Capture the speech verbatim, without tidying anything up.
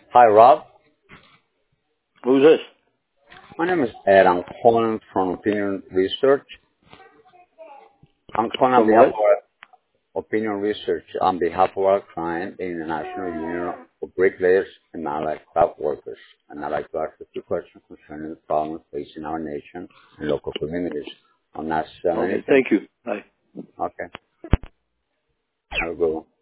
Hi, Rob. Who's this? My name is Ed. I'm calling from Opinion Research. I'm calling on From behalf what? of our Opinion Research on behalf of our client, the International Union of Bricklayers and Allied Craft Workers. And I'd like to ask a few questions concerning the problems facing our nation and local communities. I'm not selling Okay, anything. thank you. Bye. Okay. Have a good one.